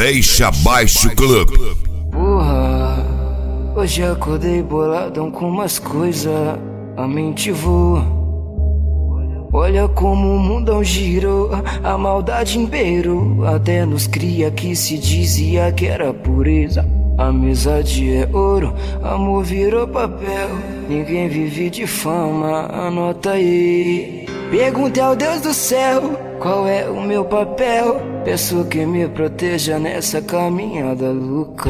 Deixa Baixo Club. Porra, hoje acordei boladão com umas coisas, a mente voa. Olha como o mundão girou, a maldade imperou. Até nos cria que se dizia que era pureza. Amizade é ouro, amor virou papel. Ninguém vive de fama, anota aí. Perguntei ao Deus do céu, qual é o meu papel? Peço que me proteja nessa caminhada louca.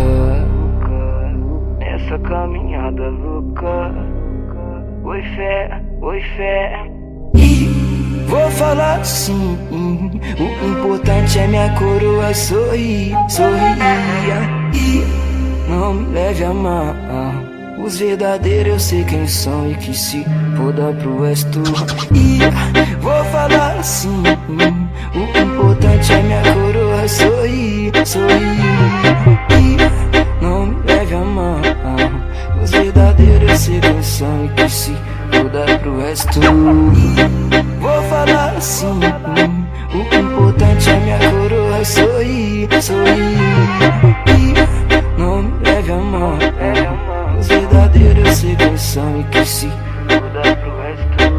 Nessa caminhada louca. Oi fé, oi fé. E vou falar assim, o importante é minha coroa sorrir, sorria. E não me leve a mal, os verdadeiros eu sei quem são e que se foda pro resto. E vou falar assim, o importante é minha coroa sorrir, sorrir. E não me leve a mal, os verdadeiros eu sei quem são e que se foda pro resto. Vou falar assim, o importante é minha coroa sorrir, sorrir. E não me leve a mal, os verdadeiros eu sei quem são e que se foda pro resto.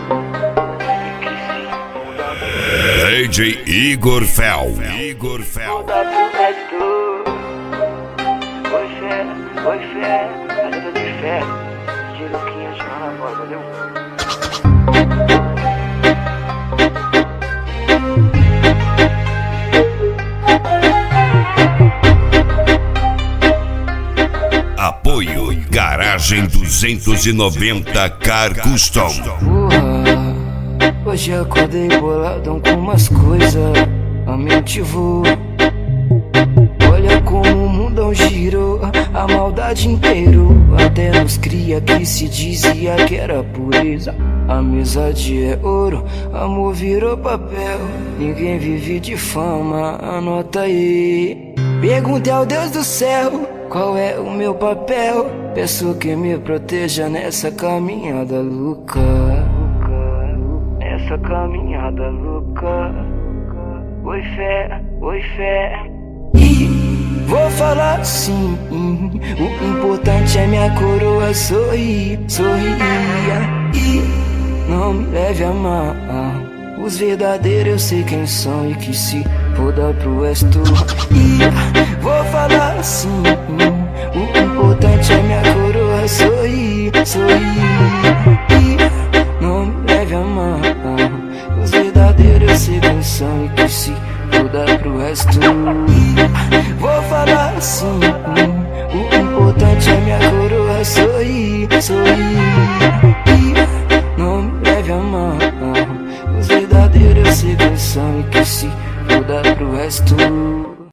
DJ Igor Fel. Igor Fel. Foda pro resto. Oi fé, oi fé, galera de fé. Tira os 500 na voz, valeu? Apoio Garagem 290 Car Custom. Porra, hoje acordei boladão com umas coisas, a mente voa. Olha como o mundão girou, a maldade imperou. Até nos cria que se dizia que era pureza. Amizade é ouro, amor virou papel. Ninguém vive de fama, anota aí. Perguntei ao Deus do céu, qual é o meu papel? Peço que me proteja nessa caminhada louca. Nessa caminhada louca. Oi fé, oi fé. E vou falar assim, o importante é minha coroa sorrir, sorria. E não me leve a mal, os verdadeiros eu sei quem são e que se foda pro resto. E vou falar assim, o importante é minha coroa sorrir, sorrir. E não me leve a mal, os verdadeiros eu sei quem são e que se foda pro resto. Vou falar assim, o importante é minha coroa sorrir, sorrir. E não me leve a mal, os verdadeiros eu sei quem são e que se foda pro resto.